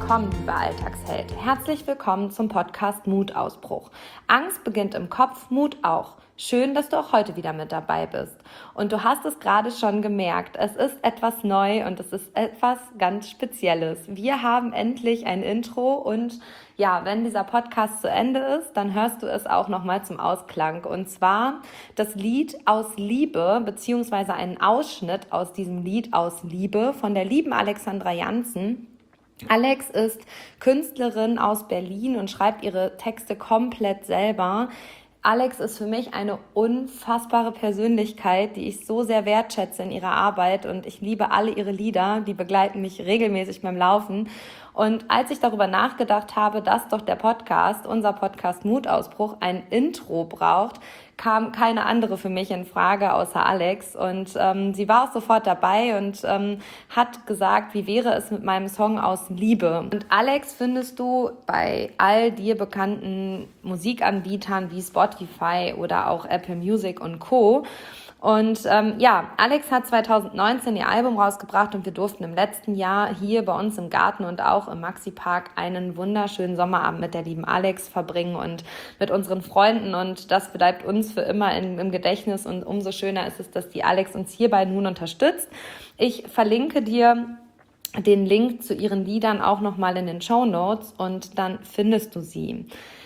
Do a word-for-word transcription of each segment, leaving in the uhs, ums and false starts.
willkommen, lieber Alltagsheld. Herzlich willkommen zum Podcast Mutausbruch. Angst beginnt im Kopf, Mut auch. Schön, dass du auch heute wieder mit dabei bist. Und du hast es gerade schon gemerkt, es ist etwas neu und es ist etwas ganz Spezielles. Wir haben endlich ein Intro und ja, wenn dieser Podcast zu Ende ist, dann hörst du es auch nochmal zum Ausklang. Und zwar das Lied Aus Liebe, beziehungsweise einen Ausschnitt aus diesem Lied Aus Liebe von der lieben Alexandra Janzen. Alex ist Künstlerin aus Berlin und schreibt ihre Texte komplett selber. Alex ist für mich eine unfassbare Persönlichkeit, die ich so sehr wertschätze in ihrer Arbeit und ich liebe alle ihre Lieder, die begleiten mich regelmäßig beim Laufen. Und als ich darüber nachgedacht habe, dass doch der Podcast, unser Podcast Mutausbruch, ein Intro braucht, kam keine andere für mich in Frage außer Alex. Und ähm, sie war auch sofort dabei und ähm, hat gesagt, wie wäre es mit meinem Song Aus Liebe. Und Alex findest du bei all dir bekannten Musikanbietern wie Spotify oder auch Apple Music und Co. Und ähm, ja, Alex hat zwanzig neunzehn ihr Album rausgebracht und wir durften im letzten Jahr hier bei uns im Garten und auch im Maxi-Park einen wunderschönen Sommerabend mit der lieben Alex verbringen und mit unseren Freunden und das bleibt uns für immer in, im Gedächtnis und umso schöner ist es, dass die Alex uns hierbei nun unterstützt. Ich verlinke dir den Link zu ihren Liedern auch nochmal in den Shownotes und dann findest du sie.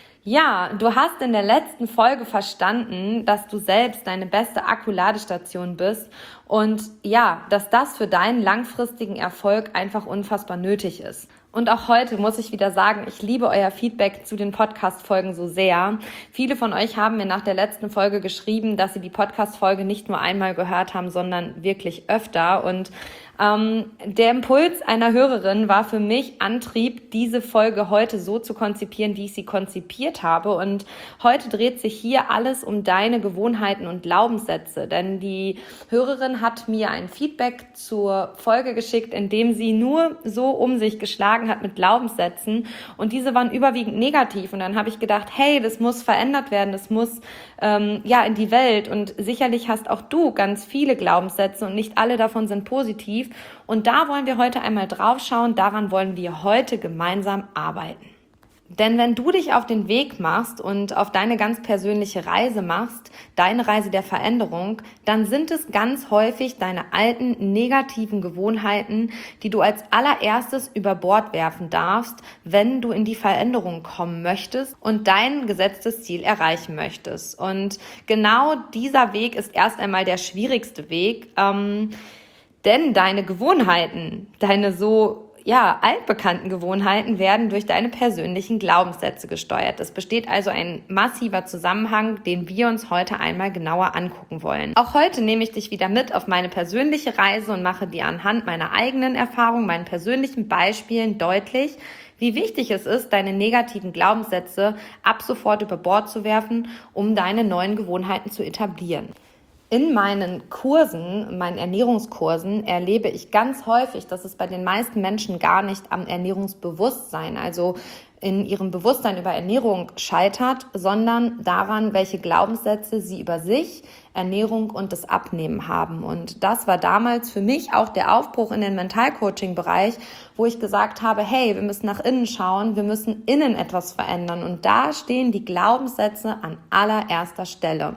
Ja, du hast in der letzten Folge verstanden, dass du selbst deine beste Akkuladestation bist und ja, dass das für deinen langfristigen Erfolg einfach unfassbar nötig ist. Und auch heute muss ich wieder sagen, ich liebe euer Feedback zu den Podcast-Folgen so sehr. Viele von euch haben mir nach der letzten Folge geschrieben, dass sie die Podcast-Folge nicht nur einmal gehört haben, sondern wirklich öfter. Und ähm, der Impuls einer Hörerin war für mich Antrieb, diese Folge heute so zu konzipieren, wie ich sie konzipiert habe. Und heute dreht sich hier alles um deine Gewohnheiten und Glaubenssätze. Denn die Hörerin hat mir ein Feedback zur Folge geschickt, in dem sie nur so um sich geschlagen hat mit Glaubenssätzen und diese waren überwiegend negativ und dann habe ich gedacht, hey, das muss verändert werden, das muss ähm, ja in die Welt und sicherlich hast auch du ganz viele Glaubenssätze und nicht alle davon sind positiv und da wollen wir heute einmal drauf schauen, daran wollen wir heute gemeinsam arbeiten. Denn wenn du dich auf den Weg machst und auf deine ganz persönliche Reise machst, deine Reise der Veränderung, dann sind es ganz häufig deine alten negativen Gewohnheiten, die du als allererstes über Bord werfen darfst, wenn du in die Veränderung kommen möchtest und dein gesetztes Ziel erreichen möchtest. Und genau dieser Weg ist erst einmal der schwierigste Weg, ähm, denn deine Gewohnheiten, deine so ja, altbekannten Gewohnheiten werden durch deine persönlichen Glaubenssätze gesteuert. Es besteht also ein massiver Zusammenhang, den wir uns heute einmal genauer angucken wollen. Auch heute nehme ich dich wieder mit auf meine persönliche Reise und mache dir anhand meiner eigenen Erfahrungen, meinen persönlichen Beispielen deutlich, wie wichtig es ist, deine negativen Glaubenssätze ab sofort über Bord zu werfen, um deine neuen Gewohnheiten zu etablieren. In meinen Kursen, meinen Ernährungskursen, erlebe ich ganz häufig, dass es bei den meisten Menschen gar nicht am Ernährungsbewusstsein, also in ihrem Bewusstsein über Ernährung scheitert, sondern daran, welche Glaubenssätze sie über sich, Ernährung und das Abnehmen haben. Und das war damals für mich auch der Aufbruch in den Mentalcoaching-Bereich, wo ich gesagt habe, hey, wir müssen nach innen schauen, wir müssen innen etwas verändern. Und da stehen die Glaubenssätze an allererster Stelle.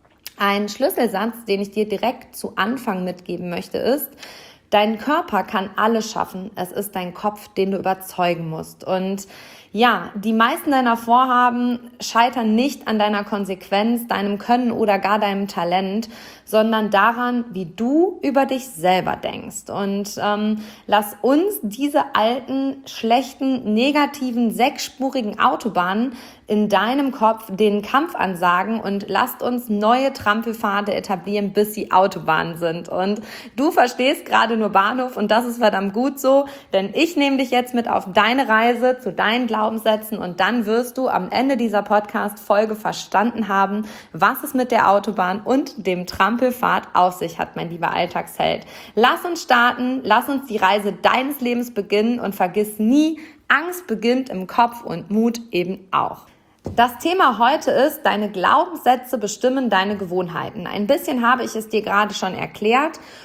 Ein Schlüsselsatz, den ich dir direkt zu Anfang mitgeben möchte, ist, dein Körper kann alles schaffen. Es ist dein Kopf, den du überzeugen musst. Und ja, die meisten deiner Vorhaben scheitern nicht an deiner Konsequenz, deinem Können oder gar deinem Talent, sondern daran, wie du über dich selber denkst. Und ähm, lass uns diese alten, schlechten, negativen, sechsspurigen Autobahnen in deinem Kopf den Kampf ansagen und lasst uns neue Trampelpfade etablieren, bis sie Autobahnen sind. Und du verstehst gerade nur Bahnhof und das ist verdammt gut so, denn ich nehme dich jetzt mit auf deine Reise zu deinen Glaubenssätzen und dann wirst du am Ende dieser Podcast-Folge verstanden haben, was es mit der Autobahn und dem Trampelpfad auf sich hat, mein lieber Alltagsheld. Lass uns starten, lass uns die Reise deines Lebens beginnen und vergiss nie, Angst beginnt im Kopf und Mut eben auch. Das Thema heute ist, deine Glaubenssätze bestimmen deine Gewohnheiten. Ein bisschen habe ich es dir gerade schon erklärt.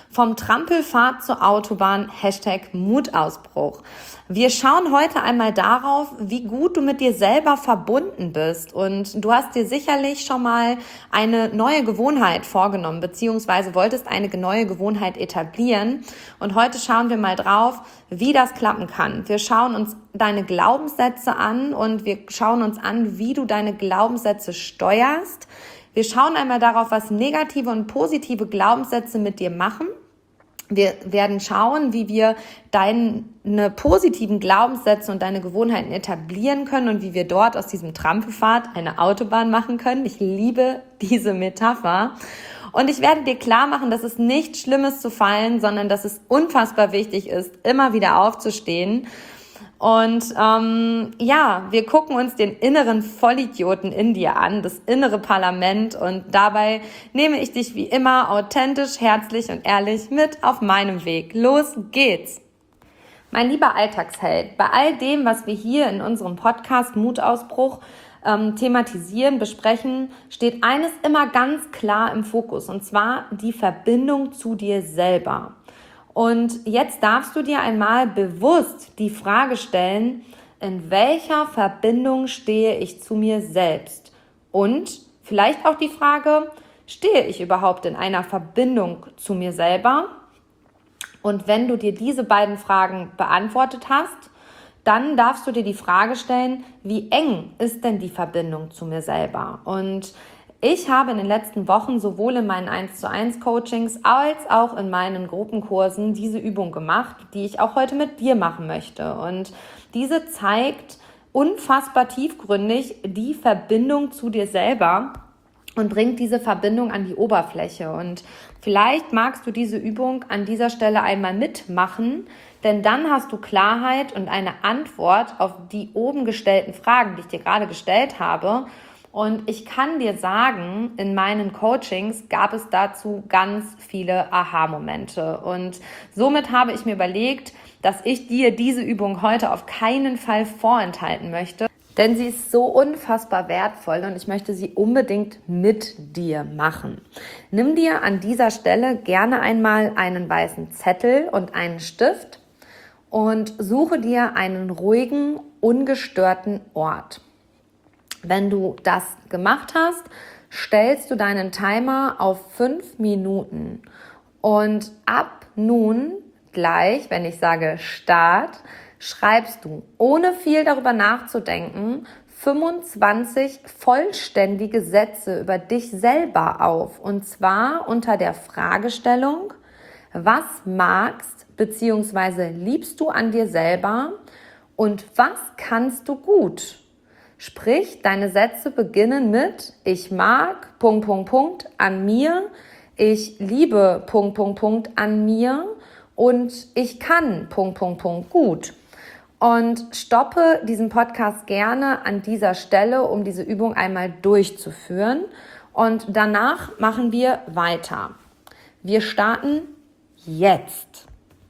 Vom Trampelpfad zur Autobahn, Hashtag Mutausbruch. Wir schauen heute einmal darauf, wie gut du mit dir selber verbunden bist. Und du hast dir sicherlich schon mal eine neue Gewohnheit vorgenommen, beziehungsweise wolltest eine neue Gewohnheit etablieren. Und heute schauen wir mal drauf, wie das klappen kann. Wir schauen uns deine Glaubenssätze an und wir schauen uns an, wie du deine Glaubenssätze steuerst. Wir schauen einmal darauf, was negative und positive Glaubenssätze mit dir machen. Wir werden schauen, wie wir deine positiven Glaubenssätze und deine Gewohnheiten etablieren können und wie wir dort aus diesem Trampelpfad eine Autobahn machen können. Ich liebe diese Metapher. Und ich werde dir klar machen, dass es nichts Schlimmes zu fallen, sondern dass es unfassbar wichtig ist, immer wieder aufzustehen. Und ähm, ja, wir gucken uns den inneren Vollidioten in dir an, das innere Parlament, und dabei nehme ich dich wie immer authentisch, herzlich und ehrlich mit auf meinem Weg. Los geht's! Mein lieber Alltagsheld, bei all dem, was wir hier in unserem Podcast Mutausbruch ähm, thematisieren, besprechen, steht eines immer ganz klar im Fokus, und zwar die Verbindung zu dir selber. Und jetzt darfst du dir einmal bewusst die Frage stellen, in welcher Verbindung stehe ich zu mir selbst? Und vielleicht auch die Frage, stehe ich überhaupt in einer Verbindung zu mir selber? Und wenn du dir diese beiden Fragen beantwortet hast, dann darfst du dir die Frage stellen, wie eng ist denn die Verbindung zu mir selber? Und ich habe in den letzten Wochen sowohl in meinen eins zu eins Coachings als auch in meinen Gruppenkursen diese Übung gemacht, die ich auch heute mit dir machen möchte. Und diese zeigt unfassbar tiefgründig die Verbindung zu dir selber und bringt diese Verbindung an die Oberfläche. Und vielleicht magst du diese Übung an dieser Stelle einmal mitmachen, denn dann hast du Klarheit und eine Antwort auf die oben gestellten Fragen, die ich dir gerade gestellt habe. Und ich kann dir sagen, in meinen Coachings gab es dazu ganz viele Aha-Momente. Und somit habe ich mir überlegt, dass ich dir diese Übung heute auf keinen Fall vorenthalten möchte, denn sie ist so unfassbar wertvoll und ich möchte sie unbedingt mit dir machen. Nimm dir an dieser Stelle gerne einmal einen weißen Zettel und einen Stift und suche dir einen ruhigen, ungestörten Ort. Wenn du das gemacht hast, stellst du deinen Timer auf fünf Minuten und ab nun gleich, wenn ich sage Start, schreibst du, ohne viel darüber nachzudenken, fünfundzwanzig vollständige Sätze über dich selber auf. Und zwar unter der Fragestellung, was magst bzw. liebst du an dir selber und was kannst du gut? Sprich, deine Sätze beginnen mit ich mag, Punkt, Punkt, Punkt, an mir, ich liebe, Punkt, Punkt, Punkt, an mir und ich kann, Punkt, Punkt, Punkt, gut. Und stoppe diesen Podcast gerne an dieser Stelle, um diese Übung einmal durchzuführen. Und danach machen wir weiter. Wir starten jetzt.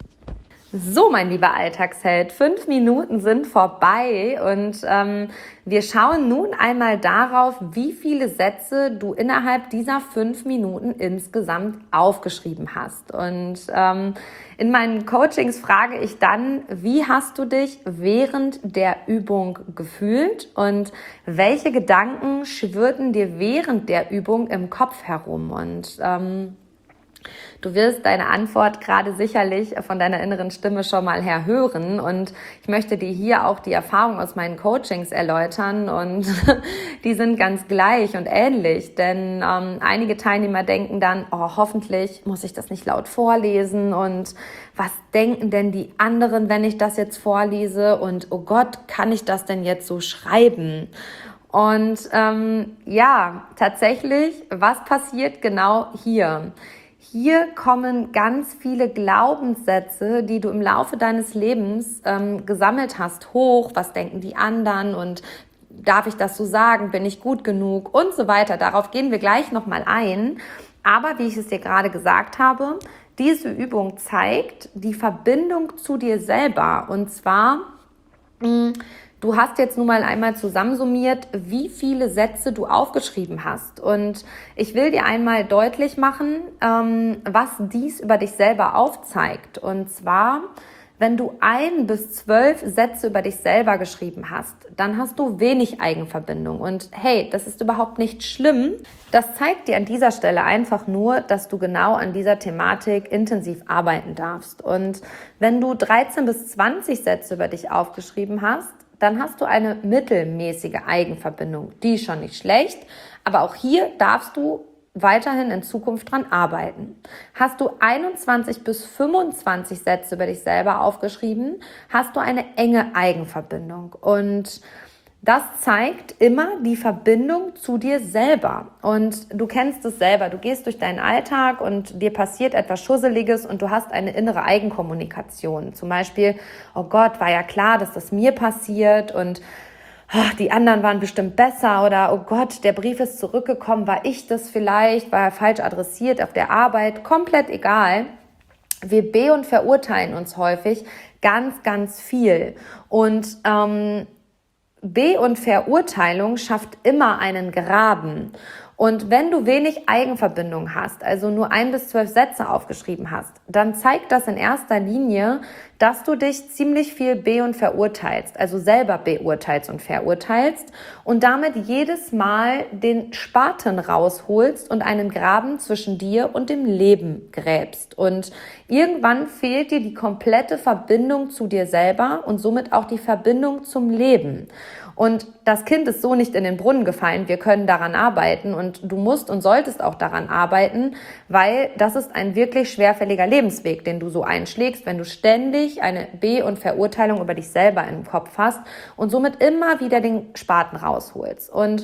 So, mein lieber Alltagsheld, fünf Minuten sind vorbei und ähm, wir schauen nun einmal darauf, wie viele Sätze du innerhalb dieser fünf Minuten insgesamt aufgeschrieben hast. Und ähm, in meinen Coachings frage ich dann, wie hast du dich während der Übung gefühlt und welche Gedanken schwirrten dir während der Übung im Kopf herum? Und ähm, du wirst deine Antwort gerade sicherlich von deiner inneren Stimme schon mal her hören und ich möchte dir hier auch die Erfahrung aus meinen Coachings erläutern und die sind ganz gleich und ähnlich, denn ähm, einige Teilnehmer denken dann, oh, hoffentlich muss ich das nicht laut vorlesen und was denken denn die anderen, wenn ich das jetzt vorlese und oh Gott, kann ich das denn jetzt so schreiben? Und ähm, ja, tatsächlich, was passiert genau hier? Hier kommen ganz viele Glaubenssätze, die du im Laufe deines Lebens ähm, gesammelt hast, hoch. Was denken die anderen und darf ich das so sagen? Bin ich gut genug? Und so weiter. Darauf gehen wir gleich nochmal ein. Aber wie ich es dir gerade gesagt habe, diese Übung zeigt die Verbindung zu dir selber. Und zwar, mh, du hast jetzt nun mal einmal zusammensummiert, wie viele Sätze du aufgeschrieben hast. Und ich will dir einmal deutlich machen, ähm, was dies über dich selber aufzeigt. Und zwar, wenn du ein bis zwölf Sätze über dich selber geschrieben hast, dann hast du wenig Eigenverbindung. Und hey, das ist überhaupt nicht schlimm. Das zeigt dir an dieser Stelle einfach nur, dass du genau an dieser Thematik intensiv arbeiten darfst. Und wenn du dreizehn bis zwanzig Sätze über dich aufgeschrieben hast, dann hast du eine mittelmäßige Eigenverbindung. Die ist schon nicht schlecht, aber auch hier darfst du weiterhin in Zukunft dran arbeiten. Hast du einundzwanzig bis fünfundzwanzig Sätze über dich selber aufgeschrieben, hast du eine enge Eigenverbindung. Und das zeigt immer die Verbindung zu dir selber. Und du kennst es selber. Du gehst durch deinen Alltag und dir passiert etwas Schusseliges und du hast eine innere Eigenkommunikation. Zum Beispiel, oh Gott, war ja klar, dass das mir passiert und ach, die anderen waren bestimmt besser oder oh Gott, der Brief ist zurückgekommen, war ich das vielleicht, war er falsch adressiert auf der Arbeit, komplett egal. Wir be- und verurteilen uns häufig ganz, ganz viel und ähm, Be- und Verurteilung schafft immer einen Graben. Und wenn du wenig Eigenverbindung hast, also nur ein bis zwölf Sätze aufgeschrieben hast, dann zeigt das in erster Linie, dass du dich ziemlich viel be- und verurteilst, also selber beurteilst und verurteilst und damit jedes Mal den Spaten rausholst und einen Graben zwischen dir und dem Leben gräbst. Und irgendwann fehlt dir die komplette Verbindung zu dir selber und somit auch die Verbindung zum Leben. Und das Kind ist so nicht in den Brunnen gefallen. Wir können daran arbeiten und du musst und solltest auch daran arbeiten, weil das ist ein wirklich schwerfälliger Lebensweg, den du so einschlägst, wenn du ständig eine Be- und Verurteilung über dich selber im Kopf hast und somit immer wieder den Spaten rausholst. Und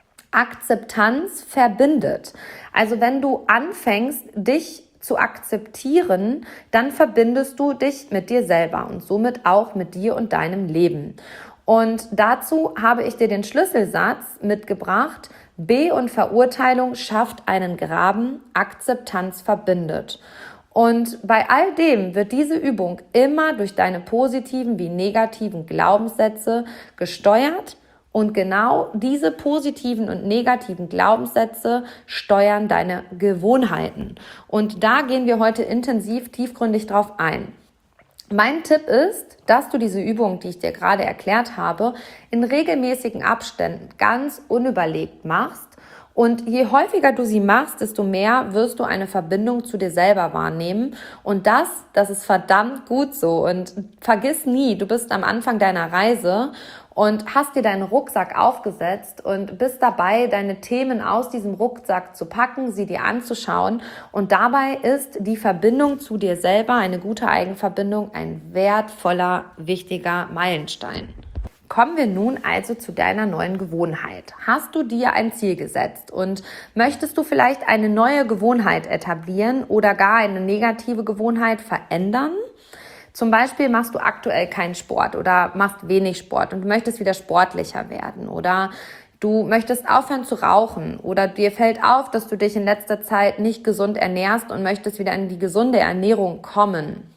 Akzeptanz verbindet. Also wenn du anfängst, dich zu akzeptieren, dann verbindest du dich mit dir selber und somit auch mit dir und deinem Leben. Und dazu habe ich dir den Schlüsselsatz mitgebracht: Be- und Verurteilung schafft einen Graben, Akzeptanz verbindet. Und bei all dem wird diese Übung immer durch deine positiven wie negativen Glaubenssätze gesteuert. Und genau diese positiven und negativen Glaubenssätze steuern deine Gewohnheiten. Und da gehen wir heute intensiv, tiefgründig drauf ein. Mein Tipp ist, dass du diese Übung, die ich dir gerade erklärt habe, in regelmäßigen Abständen ganz unüberlegt machst. Und je häufiger du sie machst, desto mehr wirst du eine Verbindung zu dir selber wahrnehmen. Und das, das ist verdammt gut so. Und vergiss nie, du bist am Anfang deiner Reise und hast dir deinen Rucksack aufgesetzt und bist dabei, deine Themen aus diesem Rucksack zu packen, sie dir anzuschauen. Und dabei ist die Verbindung zu dir selber, eine gute Eigenverbindung, ein wertvoller, wichtiger Meilenstein. Kommen wir nun also zu deiner neuen Gewohnheit. Hast du dir ein Ziel gesetzt und möchtest du vielleicht eine neue Gewohnheit etablieren oder gar eine negative Gewohnheit verändern? Zum Beispiel machst du aktuell keinen Sport oder machst wenig Sport und du möchtest wieder sportlicher werden oder du möchtest aufhören zu rauchen oder dir fällt auf, dass du dich in letzter Zeit nicht gesund ernährst und möchtest wieder in die gesunde Ernährung kommen.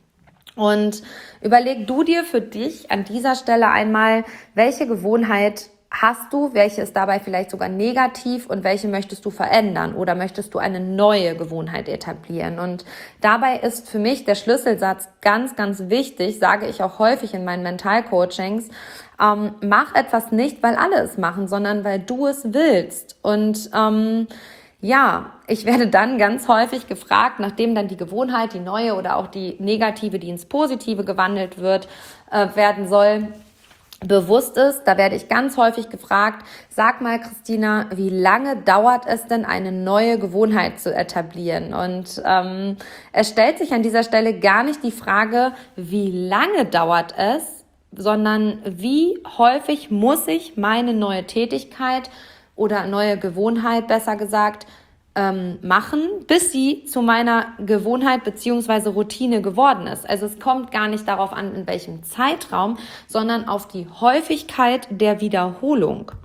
Und überleg du dir für dich an dieser Stelle einmal, welche Gewohnheit hast du, welche ist dabei vielleicht sogar negativ und welche möchtest du verändern oder möchtest du eine neue Gewohnheit etablieren? Und dabei ist für mich der Schlüsselsatz ganz, ganz wichtig, sage ich auch häufig in meinen Mentalcoachings: ähm, mach etwas nicht, weil alle es machen, sondern weil du es willst. Und ähm, ja, ich werde dann ganz häufig gefragt, nachdem dann die Gewohnheit, die neue oder auch die negative, die ins Positive gewandelt wird, äh, werden soll, bewusst ist, da werde ich ganz häufig gefragt: Sag mal, Christina, wie lange dauert es denn, eine neue Gewohnheit zu etablieren? Und ähm, es stellt sich an dieser Stelle gar nicht die Frage, wie lange dauert es, sondern wie häufig muss ich meine neue Tätigkeit oder neue Gewohnheit, besser gesagt, ähm, machen, bis sie zu meiner Gewohnheit bzw. Routine geworden ist. Also es kommt gar nicht darauf an, in welchem Zeitraum, sondern auf die Häufigkeit der Wiederholung.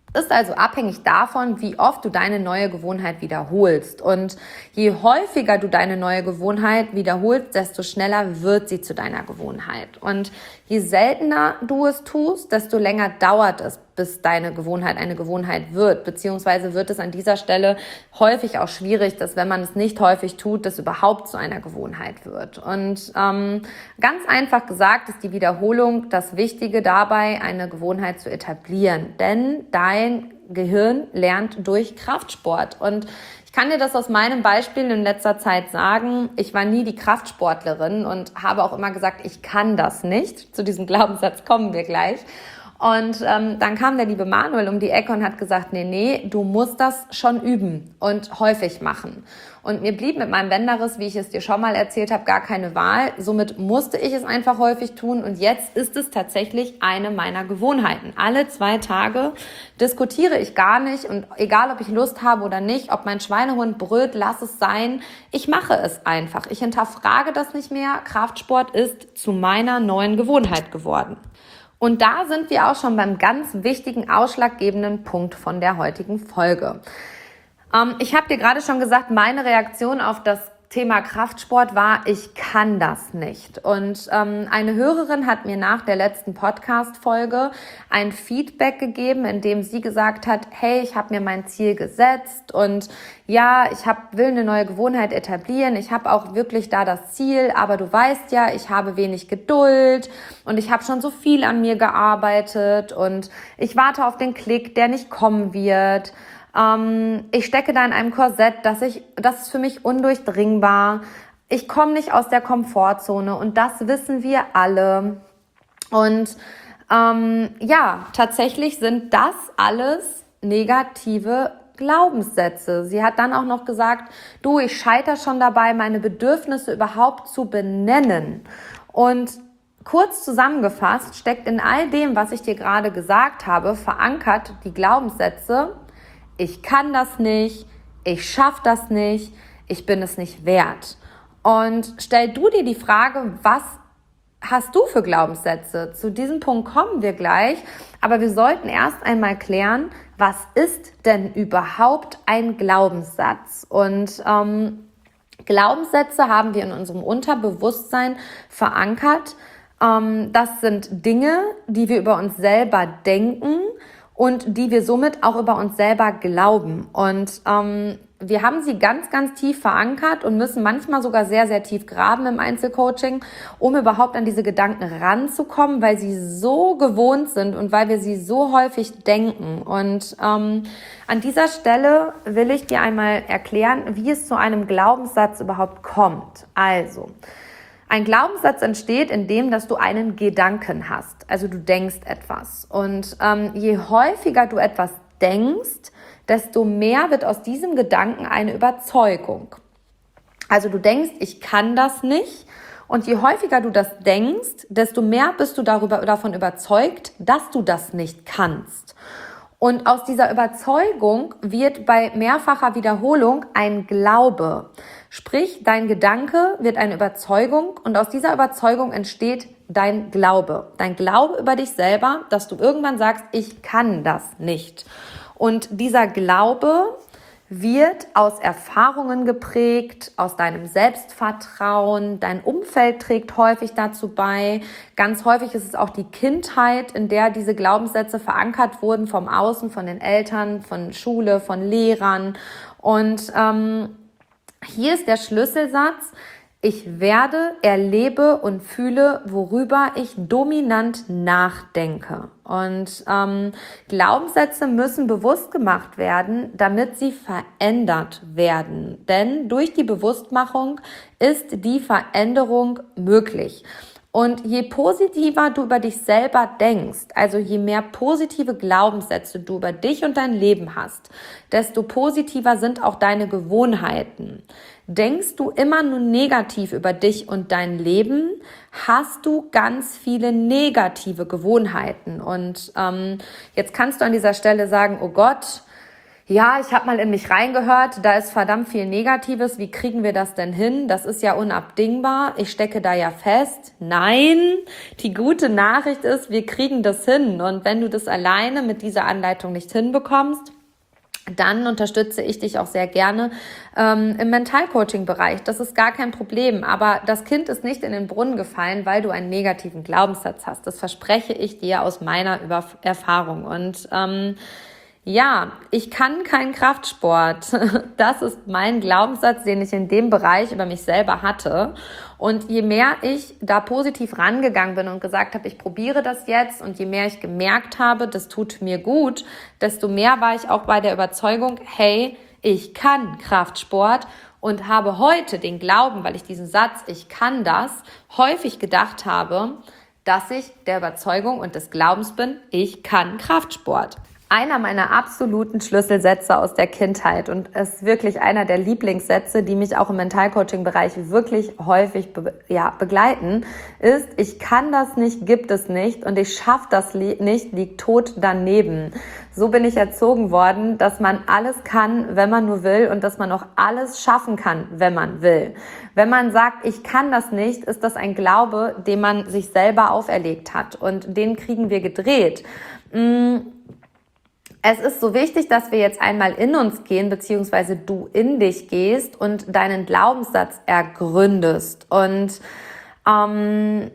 Ist also abhängig davon, wie oft du deine neue Gewohnheit wiederholst. Und je häufiger du deine neue Gewohnheit wiederholst, desto schneller wird sie zu deiner Gewohnheit. Und je seltener du es tust, desto länger dauert es, bis deine Gewohnheit eine Gewohnheit wird. Beziehungsweise wird es an dieser Stelle häufig auch schwierig, dass wenn man es nicht häufig tut, das überhaupt zu einer Gewohnheit wird. Und ähm, ganz einfach gesagt ist die Wiederholung das Wichtige dabei, eine Gewohnheit zu etablieren. Denn dein Gehirn lernt durch Kraftsport. Und ich kann dir das aus meinem Beispiel in letzter Zeit sagen. Ich war nie die Kraftsportlerin und habe auch immer gesagt, ich kann das nicht. Zu diesem Glaubenssatz kommen wir gleich. Und ähm, dann kam der liebe Manuel um die Ecke und hat gesagt, nee, nee, du musst das schon üben und häufig machen. Und mir blieb mit meinem Bänderriss, wie ich es dir schon mal erzählt habe, gar keine Wahl. Somit musste ich es einfach häufig tun und jetzt ist es tatsächlich eine meiner Gewohnheiten. Alle zwei Tage diskutiere ich gar nicht und egal, ob ich Lust habe oder nicht, ob mein Schweinehund brüllt, lass es sein. Ich mache es einfach. Ich hinterfrage das nicht mehr. Kraftsport ist zu meiner neuen Gewohnheit geworden. Und da sind wir auch schon beim ganz wichtigen, ausschlaggebenden Punkt von der heutigen Folge. Ähm, ich habe dir gerade schon gesagt, meine Reaktion auf das Thema Kraftsport war, ich kann das nicht. Und ähm, eine Hörerin hat mir nach der letzten Podcast-Folge ein Feedback gegeben, in dem sie gesagt hat, hey, ich habe mir mein Ziel gesetzt und ja, ich hab, will eine neue Gewohnheit etablieren. Ich habe auch wirklich da das Ziel, aber du weißt ja, ich habe wenig Geduld und ich habe schon so viel an mir gearbeitet und ich warte auf den Klick, der nicht kommen wird. Ähm, ich stecke da in einem Korsett, das, ich, das ist für mich undurchdringbar. Ich komme nicht aus der Komfortzone und das wissen wir alle. Und ähm, ja, tatsächlich sind das alles negative Glaubenssätze. Sie hat dann auch noch gesagt, du, ich scheitere schon dabei, meine Bedürfnisse überhaupt zu benennen. Und kurz zusammengefasst steckt in all dem, was ich dir gerade gesagt habe, verankert die Glaubenssätze, ich kann das nicht, ich schaffe das nicht, ich bin es nicht wert. Und stell du dir die Frage, was hast du für Glaubenssätze? Zu diesem Punkt kommen wir gleich, aber wir sollten erst einmal klären, was ist denn überhaupt ein Glaubenssatz? Und ähm, Glaubenssätze haben wir in unserem Unterbewusstsein verankert. Ähm, das sind Dinge, die wir über uns selber denken und die wir somit auch über uns selber glauben. Und ähm, wir haben sie ganz, ganz tief verankert und müssen manchmal sogar sehr, sehr tief graben im Einzelcoaching, um überhaupt an diese Gedanken ranzukommen, weil sie so gewohnt sind und weil wir sie so häufig denken. Und ähm, an dieser Stelle will ich dir einmal erklären, wie es zu einem Glaubenssatz überhaupt kommt. Also, ein Glaubenssatz entsteht, indem, dass du einen Gedanken hast. Also du denkst etwas. Und ähm, je häufiger du etwas denkst, desto mehr wird aus diesem Gedanken eine Überzeugung. Also du denkst, ich kann das nicht. Und je häufiger du das denkst, desto mehr bist du darüber, davon überzeugt, dass du das nicht kannst. Und aus dieser Überzeugung wird bei mehrfacher Wiederholung ein Glaube. Sprich, dein Gedanke wird eine Überzeugung und aus dieser Überzeugung entsteht dein Glaube. Dein Glaube über dich selber, dass du irgendwann sagst, ich kann das nicht. Und dieser Glaube wird aus Erfahrungen geprägt, aus deinem Selbstvertrauen. Dein Umfeld trägt häufig dazu bei. Ganz häufig ist es auch die Kindheit, in der diese Glaubenssätze verankert wurden vom Außen, von den Eltern, von Schule, von Lehrern. Und ähm, hier ist der Schlüsselsatz: Ich werde, erlebe und fühle, worüber ich dominant nachdenke. Und ähm, Glaubenssätze müssen bewusst gemacht werden, damit sie verändert werden. Denn durch die Bewusstmachung ist die Veränderung möglich. Und je positiver du über dich selber denkst, also je mehr positive Glaubenssätze du über dich und dein Leben hast, desto positiver sind auch deine Gewohnheiten. Denkst du immer nur negativ über dich und dein Leben, hast du ganz viele negative Gewohnheiten. Und ähm, jetzt kannst du an dieser Stelle sagen, oh Gott, ja, ich habe mal in mich reingehört, da ist verdammt viel Negatives, wie kriegen wir das denn hin? Das ist ja unabdingbar, ich stecke da ja fest. Nein, die gute Nachricht ist, wir kriegen das hin. Und wenn du das alleine mit dieser Anleitung nicht hinbekommst, dann unterstütze ich dich auch sehr gerne ähm, im Mentalcoaching-Bereich. Das ist gar kein Problem. Aber das Kind ist nicht in den Brunnen gefallen, weil du einen negativen Glaubenssatz hast. Das verspreche ich dir aus meiner Über- Erfahrung. Und ähm, ja, ich kann keinen Kraftsport. Das ist mein Glaubenssatz, den ich in dem Bereich über mich selber hatte. Und je mehr ich da positiv rangegangen bin und gesagt habe, ich probiere das jetzt, und je mehr ich gemerkt habe, das tut mir gut, desto mehr war ich auch bei der Überzeugung, hey, ich kann Kraftsport, und habe heute den Glauben, weil ich diesen Satz, ich kann das, häufig gedacht habe, dass ich der Überzeugung und des Glaubens bin, ich kann Kraftsport. Einer meiner absoluten Schlüsselsätze aus der Kindheit und es ist wirklich einer der Lieblingssätze, die mich auch im Mentalcoaching-Bereich wirklich häufig be- ja, begleiten, ist, ich kann das nicht, gibt es nicht, und ich schaffe das li- nicht, liegt tot daneben. So bin ich erzogen worden, dass man alles kann, wenn man nur will, und dass man auch alles schaffen kann, wenn man will. Wenn man sagt, ich kann das nicht, ist das ein Glaube, den man sich selber auferlegt hat, und den kriegen wir gedreht. Es ist so wichtig, dass wir jetzt einmal in uns gehen, beziehungsweise du in dich gehst und deinen Glaubenssatz ergründest. Und ähm,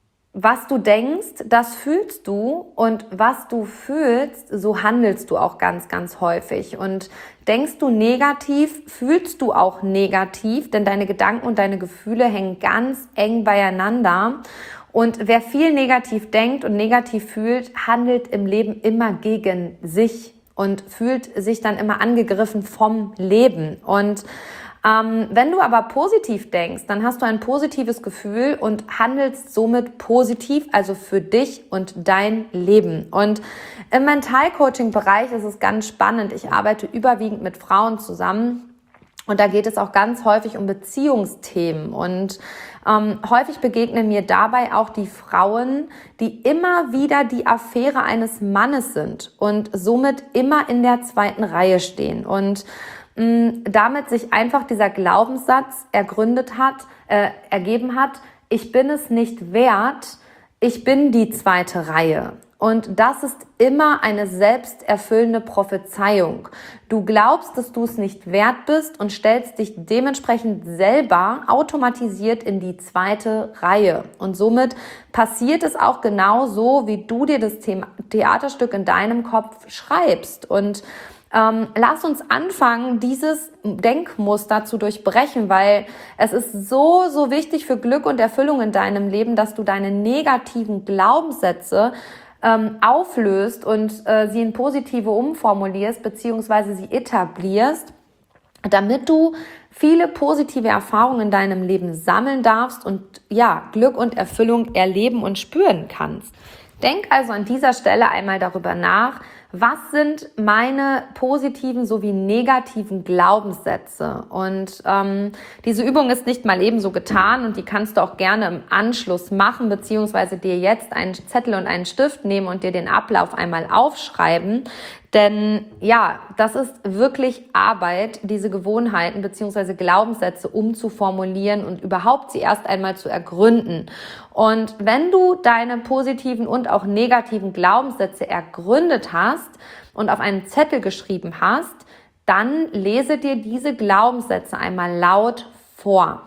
was du denkst, das fühlst du, und was du fühlst, so handelst du auch ganz, ganz häufig. Und denkst du negativ, fühlst du auch negativ, denn deine Gedanken und deine Gefühle hängen ganz eng beieinander. Und wer viel negativ denkt und negativ fühlt, handelt im Leben immer gegen sich und fühlt sich dann immer angegriffen vom Leben. Und ähm, wenn du aber positiv denkst, dann hast du ein positives Gefühl und handelst somit positiv, also für dich und dein Leben. Und im Mentalcoaching-Bereich ist es ganz spannend. Ich arbeite überwiegend mit Frauen zusammen. Und da geht es auch ganz häufig um Beziehungsthemen. Und ähm, häufig begegnen mir dabei auch die Frauen, die immer wieder die Affäre eines Mannes sind und somit immer in der zweiten Reihe stehen. Und mh, damit sich einfach dieser Glaubenssatz ergründet hat, äh, ergeben hat, ich bin es nicht wert, ich bin die zweite Reihe. Und das ist immer eine selbsterfüllende Prophezeiung. Du glaubst, dass du es nicht wert bist und stellst dich dementsprechend selber automatisiert in die zweite Reihe. Und somit passiert es auch genau so, wie du dir das Theaterstück in deinem Kopf schreibst. Und Ähm, lass uns anfangen, dieses Denkmuster zu durchbrechen, weil es ist so, so wichtig für Glück und Erfüllung in deinem Leben, dass du deine negativen Glaubenssätze ähm, auflöst und äh, sie in positive umformulierst bzw. sie etablierst, damit du viele positive Erfahrungen in deinem Leben sammeln darfst und ja, Glück und Erfüllung erleben und spüren kannst. Denk also an dieser Stelle einmal darüber nach, was sind meine positiven sowie negativen Glaubenssätze? Und ähm, diese Übung ist nicht mal ebenso getan, und die kannst du auch gerne im Anschluss machen, beziehungsweise dir jetzt einen Zettel und einen Stift nehmen und dir den Ablauf einmal aufschreiben. Denn ja, das ist wirklich Arbeit, diese Gewohnheiten bzw. Glaubenssätze umzuformulieren und überhaupt sie erst einmal zu ergründen. Und wenn du deine positiven und auch negativen Glaubenssätze ergründet hast und auf einen Zettel geschrieben hast, dann lese dir diese Glaubenssätze einmal laut vor.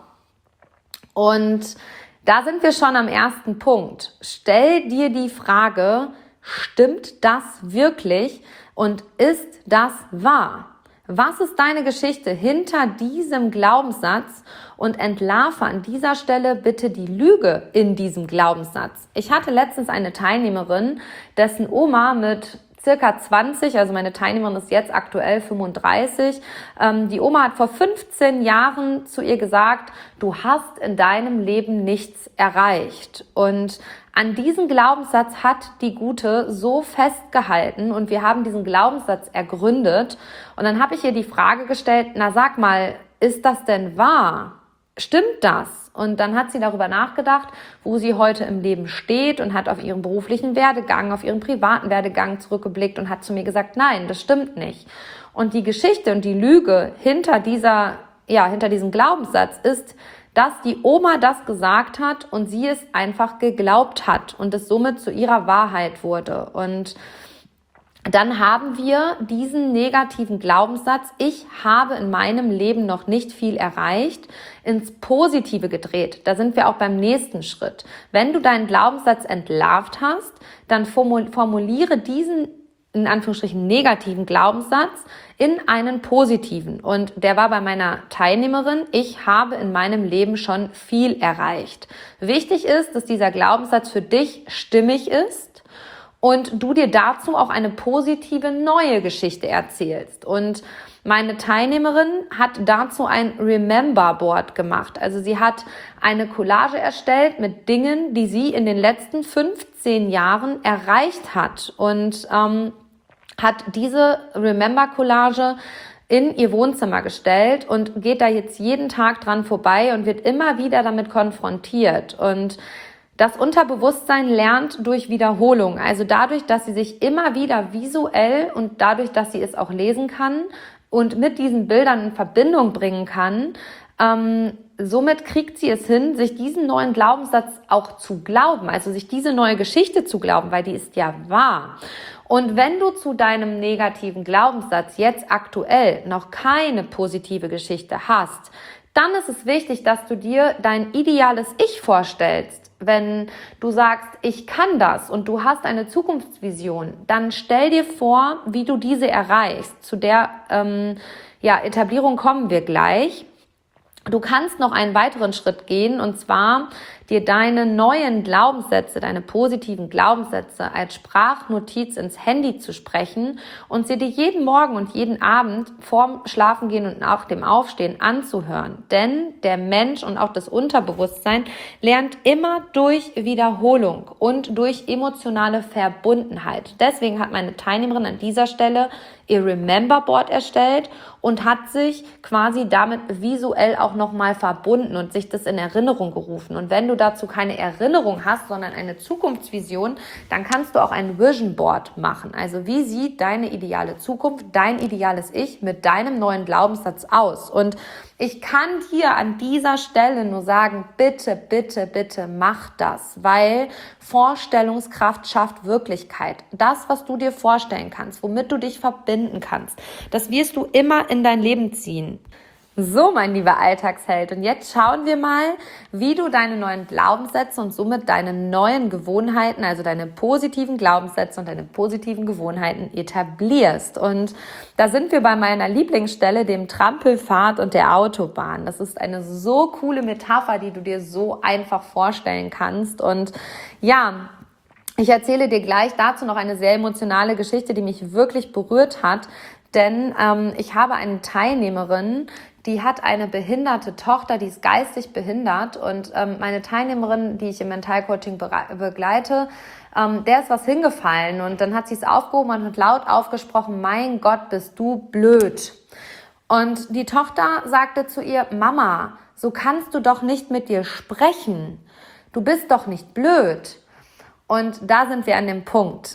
Und da sind wir schon am ersten Punkt. Stell dir die Frage, stimmt das wirklich? Und ist das wahr? Was ist deine Geschichte hinter diesem Glaubenssatz? Und entlarve an dieser Stelle bitte die Lüge in diesem Glaubenssatz. Ich hatte letztens eine Teilnehmerin, dessen Oma mit circa zwanzig, also meine Teilnehmerin ist jetzt aktuell fünfunddreißig, ähm, die Oma hat vor fünfzehn Jahren zu ihr gesagt, du hast in deinem Leben nichts erreicht. Und an diesen Glaubenssatz hat die Gute so festgehalten, und wir haben diesen Glaubenssatz ergründet. Und dann habe ich ihr die Frage gestellt, na sag mal, ist das denn wahr? stimmt das? Und dann hat sie darüber nachgedacht, wo sie heute im Leben steht und hat auf ihren beruflichen Werdegang, auf ihren privaten Werdegang zurückgeblickt und hat zu mir gesagt, nein, das stimmt nicht. Und die Geschichte und die Lüge hinter dieser, ja, hinter diesem Glaubenssatz ist, dass die Oma das gesagt hat und sie es einfach geglaubt hat und es somit zu ihrer Wahrheit wurde. Und dann haben wir diesen negativen Glaubenssatz, ich habe in meinem Leben noch nicht viel erreicht, ins Positive gedreht. Da sind wir auch beim nächsten Schritt. Wenn du deinen Glaubenssatz entlarvt hast, dann formuliere diesen, in Anführungsstrichen, negativen Glaubenssatz in einen positiven. Und der war bei meiner Teilnehmerin, ich habe in meinem Leben schon viel erreicht. Wichtig ist, dass dieser Glaubenssatz für dich stimmig ist und du dir dazu auch eine positive neue Geschichte erzählst. Und meine Teilnehmerin hat dazu ein Remember Board gemacht. Also sie hat eine Collage erstellt mit Dingen, die sie in den letzten fünfzehn Jahren erreicht hat und ähm, hat diese Remember Collage in ihr Wohnzimmer gestellt und geht da jetzt jeden Tag dran vorbei und wird immer wieder damit konfrontiert. Und das Unterbewusstsein lernt durch Wiederholung, also dadurch, dass sie sich immer wieder visuell und dadurch, dass sie es auch lesen kann und mit diesen Bildern in Verbindung bringen kann, ähm, somit kriegt sie es hin, sich diesen neuen Glaubenssatz auch zu glauben, also sich diese neue Geschichte zu glauben, weil die ist ja wahr. Und wenn du zu deinem negativen Glaubenssatz jetzt aktuell noch keine positive Geschichte hast, dann ist es wichtig, dass du dir dein ideales Ich vorstellst. Wenn du sagst, ich kann das und du hast eine Zukunftsvision, dann stell dir vor, wie du diese erreichst. Zu der ähm, ja, Etablierung kommen wir gleich. Du kannst noch einen weiteren Schritt gehen und zwar dir deine neuen Glaubenssätze, deine positiven Glaubenssätze als Sprachnotiz ins Handy zu sprechen und sie dir jeden Morgen und jeden Abend vorm Schlafengehen und nach dem Aufstehen anzuhören. Denn der Mensch und auch das Unterbewusstsein lernt immer durch Wiederholung und durch emotionale Verbundenheit. Deswegen hat meine Teilnehmerin an dieser Stelle ihr Remember Board erstellt und hat sich quasi damit visuell auch nochmal verbunden und sich das in Erinnerung gerufen. Und wenn du dazu keine Erinnerung hast, sondern eine Zukunftsvision, dann kannst du auch ein Vision Board machen. Also wie sieht deine ideale Zukunft, dein ideales Ich mit deinem neuen Glaubenssatz aus? Und ich kann dir an dieser Stelle nur sagen, bitte, bitte, bitte mach das, weil Vorstellungskraft schafft Wirklichkeit. Das, was du dir vorstellen kannst, womit du dich verbinden kannst, das wirst du immer in dein Leben ziehen. So, mein lieber Alltagsheld, und jetzt schauen wir mal, wie du deine neuen Glaubenssätze und somit deine neuen Gewohnheiten, also deine positiven Glaubenssätze und deine positiven Gewohnheiten etablierst. Und da sind wir bei meiner Lieblingsstelle, dem Trampelpfad und der Autobahn. Das ist eine so coole Metapher, die du dir so einfach vorstellen kannst. Und ja, ich erzähle dir gleich dazu noch eine sehr emotionale Geschichte, die mich wirklich berührt hat. Denn ähm, ich habe eine Teilnehmerin, die hat eine behinderte Tochter, die ist geistig behindert. Und ähm, meine Teilnehmerin, die ich im Mentalcoaching begleite, ähm, der ist was hingefallen. Und dann hat sie es aufgehoben und hat laut aufgesprochen, mein Gott, bist du blöd. Und die Tochter sagte zu ihr, Mama, so kannst du doch nicht mit dir sprechen. Du bist doch nicht blöd. Und da sind wir an dem Punkt.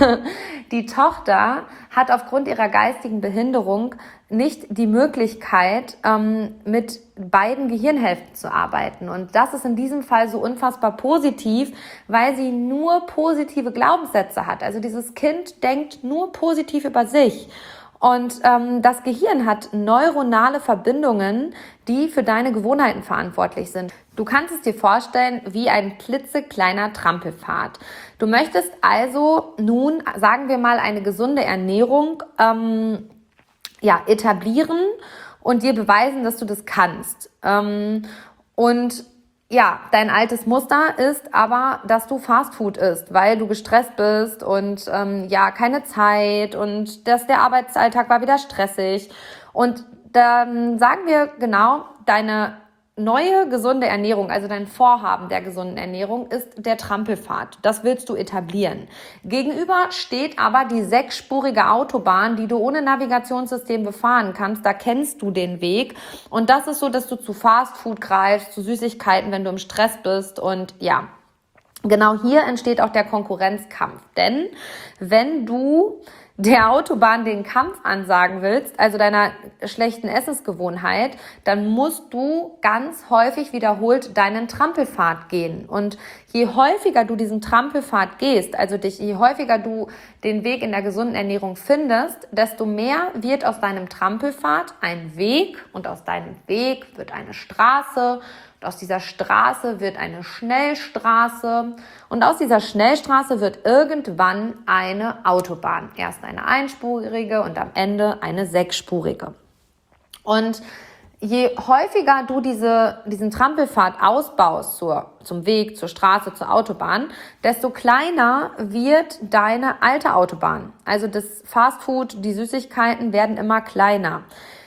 Die Tochter hat aufgrund ihrer geistigen Behinderung nicht die Möglichkeit, ähm, mit beiden Gehirnhälften zu arbeiten. Und das ist in diesem Fall so unfassbar positiv, weil sie nur positive Glaubenssätze hat. Also dieses Kind denkt nur positiv über sich. Und ähm, das Gehirn hat neuronale Verbindungen, die für deine Gewohnheiten verantwortlich sind. Du kannst es dir vorstellen wie ein klitzekleiner Trampelpfad. Du möchtest also nun, sagen wir mal, eine gesunde Ernährung ähm, ja, etablieren und dir beweisen, dass du das kannst. Ähm, und ja, dein altes Muster ist aber, dass du Fastfood isst, weil du gestresst bist und ähm, ja, keine Zeit und dass der Arbeitsalltag war wieder stressig. Und dann sagen wir genau, deine neue gesunde Ernährung, also dein Vorhaben der gesunden Ernährung, ist der Trampelpfad. Das willst du etablieren. Gegenüber steht aber die sechsspurige Autobahn, die du ohne Navigationssystem befahren kannst. Da kennst du den Weg. Und das ist so, dass du zu Fastfood greifst, zu Süßigkeiten, wenn du im Stress bist. Und ja, genau hier entsteht auch der Konkurrenzkampf. Denn wenn du der Autobahn den Kampf ansagen willst, also deiner schlechten Essensgewohnheit, dann musst du ganz häufig wiederholt deinen Trampelpfad gehen. Und je häufiger du diesen Trampelpfad gehst, also dich, je häufiger du den Weg in der gesunden Ernährung findest, desto mehr wird aus deinem Trampelpfad ein Weg und aus deinem Weg wird eine Straße. Aus dieser Straße wird eine Schnellstraße und aus dieser Schnellstraße wird irgendwann eine Autobahn. Erst eine einspurige und am Ende eine sechsspurige. Und je häufiger du diese, diesen Trampelpfad ausbaust zur, zum Weg, zur Straße, zur Autobahn, desto kleiner wird deine alte Autobahn. Also das Fastfood, die Süßigkeiten werden immer kleiner.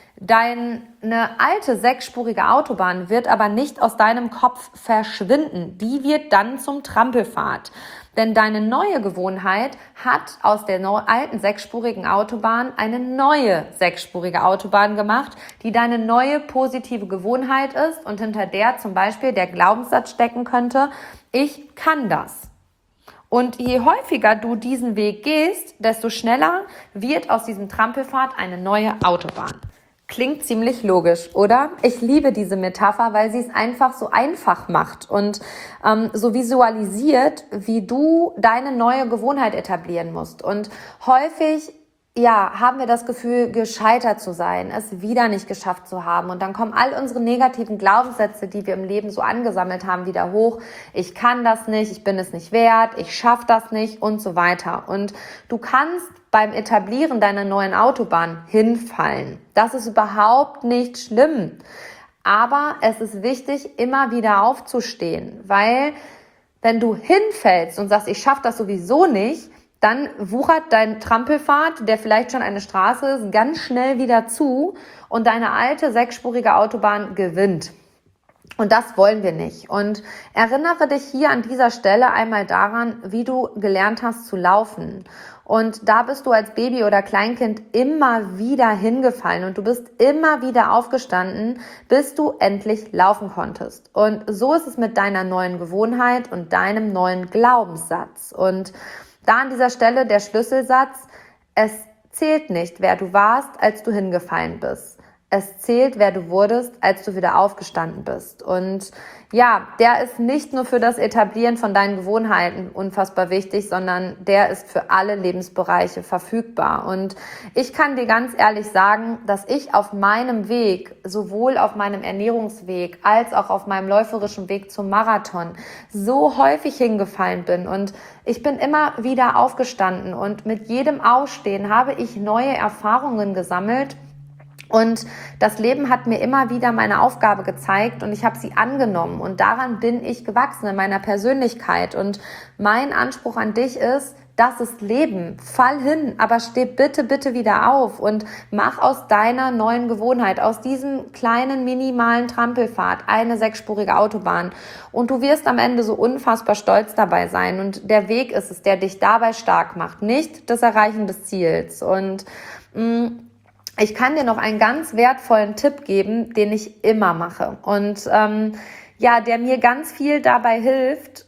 Deine alte sechsspurige Autobahn wird aber nicht aus deinem Kopf verschwinden. Die wird dann zum Trampelpfad. Denn deine neue Gewohnheit hat aus der alten sechsspurigen Autobahn eine neue sechsspurige Autobahn gemacht, die deine neue positive Gewohnheit ist und hinter der zum Beispiel der Glaubenssatz stecken könnte: Ich kann das. Und je häufiger du diesen Weg gehst, desto schneller wird aus diesem Trampelpfad eine neue Autobahn. Klingt ziemlich logisch, oder? Ich liebe diese Metapher, weil sie es einfach so einfach macht und ähm, so visualisiert, wie du deine neue Gewohnheit etablieren musst. Und häufig, ja, haben wir das Gefühl, gescheitert zu sein, es wieder nicht geschafft zu haben. Und dann kommen all unsere negativen Glaubenssätze, die wir im Leben so angesammelt haben, wieder hoch. Ich kann das nicht, ich bin es nicht wert, ich schaffe das nicht und so weiter. Und du kannst beim Etablieren deiner neuen Autobahn hinfallen. Das ist überhaupt nicht schlimm. Aber es ist wichtig, immer wieder aufzustehen, weil wenn du hinfällst und sagst, ich schaffe das sowieso nicht, dann wuchert dein Trampelpfad, der vielleicht schon eine Straße ist, ganz schnell wieder zu und deine alte sechsspurige Autobahn gewinnt. Und das wollen wir nicht. Und erinnere dich hier an dieser Stelle einmal daran, wie du gelernt hast zu laufen. Und da bist du als Baby oder Kleinkind immer wieder hingefallen und du bist immer wieder aufgestanden, bis du endlich laufen konntest. Und so ist es mit deiner neuen Gewohnheit und deinem neuen Glaubenssatz. Und da an dieser Stelle der Schlüsselsatz: Es zählt nicht, wer du warst, als du hingefallen bist. Es zählt, wer du wurdest, als du wieder aufgestanden bist. Und ja, der ist nicht nur für das Etablieren von deinen Gewohnheiten unfassbar wichtig, sondern der ist für alle Lebensbereiche verfügbar. Und ich kann dir ganz ehrlich sagen, dass ich auf meinem Weg, sowohl auf meinem Ernährungsweg als auch auf meinem läuferischen Weg zum Marathon, so häufig hingefallen bin. Und ich bin immer wieder aufgestanden und mit jedem Aufstehen habe ich neue Erfahrungen gesammelt. Und das Leben hat mir immer wieder meine Aufgabe gezeigt und ich habe sie angenommen und daran bin ich gewachsen in meiner Persönlichkeit. Und mein Anspruch an dich ist, das ist Leben. Fall hin, aber steh bitte, bitte wieder auf und mach aus deiner neuen Gewohnheit, aus diesem kleinen, minimalen Trampelpfad eine sechsspurige Autobahn. Und du wirst am Ende so unfassbar stolz dabei sein. Und der Weg ist es, der dich dabei stark macht, nicht das Erreichen des Ziels. Und mh, ich kann dir noch einen ganz wertvollen Tipp geben, den ich immer mache und ähm, ja, der mir ganz viel dabei hilft,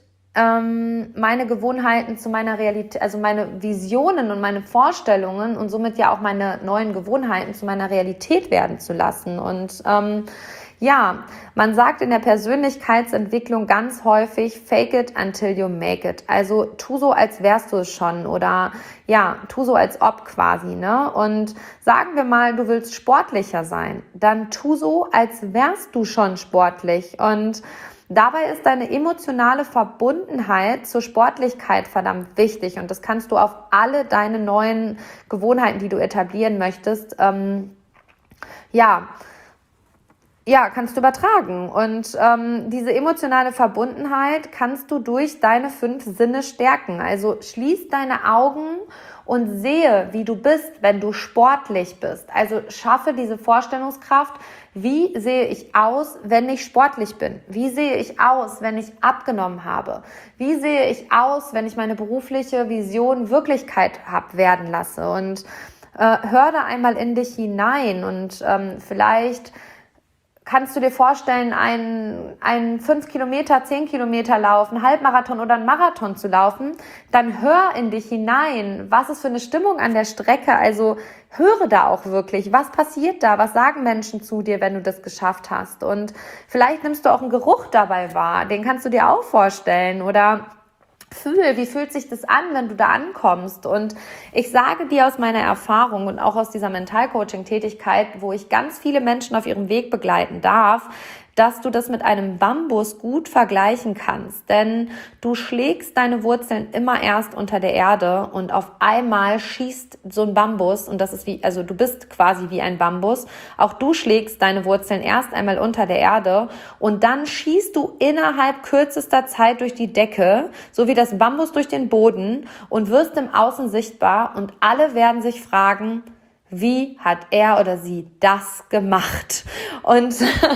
ähm, meine Gewohnheiten zu meiner Realität, also meine Visionen und meine Vorstellungen und somit ja auch meine neuen Gewohnheiten zu meiner Realität werden zu lassen. Und ähm, ja, man sagt in der Persönlichkeitsentwicklung ganz häufig, fake it until you make it. Also tu so, als wärst du es schon oder ja, tu so, als ob quasi, ne? Und sagen wir mal, du willst sportlicher sein, dann tu so, als wärst du schon sportlich. Und dabei ist deine emotionale Verbundenheit zur Sportlichkeit verdammt wichtig und das kannst du auf alle deine neuen Gewohnheiten, die du etablieren möchtest, ähm, ja, Ja, kannst du übertragen. Und ähm, diese emotionale Verbundenheit kannst du durch deine fünf Sinne stärken. Also schließ deine Augen und sehe, wie du bist, wenn du sportlich bist. Also schaffe diese Vorstellungskraft, wie sehe ich aus, wenn ich sportlich bin? Wie sehe ich aus, wenn ich abgenommen habe? Wie sehe ich aus, wenn ich meine berufliche Vision Wirklichkeit habe werden lasse? Und äh, hör da einmal in dich hinein und ähm, vielleicht kannst du dir vorstellen, einen, einen fünf Kilometer, zehn Kilometer Lauf, einen Halbmarathon oder einen Marathon zu laufen, dann hör in dich hinein, was ist für eine Stimmung an der Strecke, also höre da auch wirklich, was passiert da, was sagen Menschen zu dir, wenn du das geschafft hast, und vielleicht nimmst du auch einen Geruch dabei wahr, den kannst du dir auch vorstellen, oder fühl, wie fühlt sich das an, wenn du da ankommst? Und ich sage dir aus meiner Erfahrung und auch aus dieser Mental-Coaching-Tätigkeit, wo ich ganz viele Menschen auf ihrem Weg begleiten darf, dass du das mit einem Bambus gut vergleichen kannst. Denn du schlägst deine Wurzeln immer erst unter der Erde und auf einmal schießt so ein Bambus, und das ist wie, also du bist quasi wie ein Bambus, auch du schlägst deine Wurzeln erst einmal unter der Erde und dann schießt du innerhalb kürzester Zeit durch die Decke, so wie das Bambus durch den Boden, und wirst im Außen sichtbar, und alle werden sich fragen, wie hat er oder sie das gemacht? Und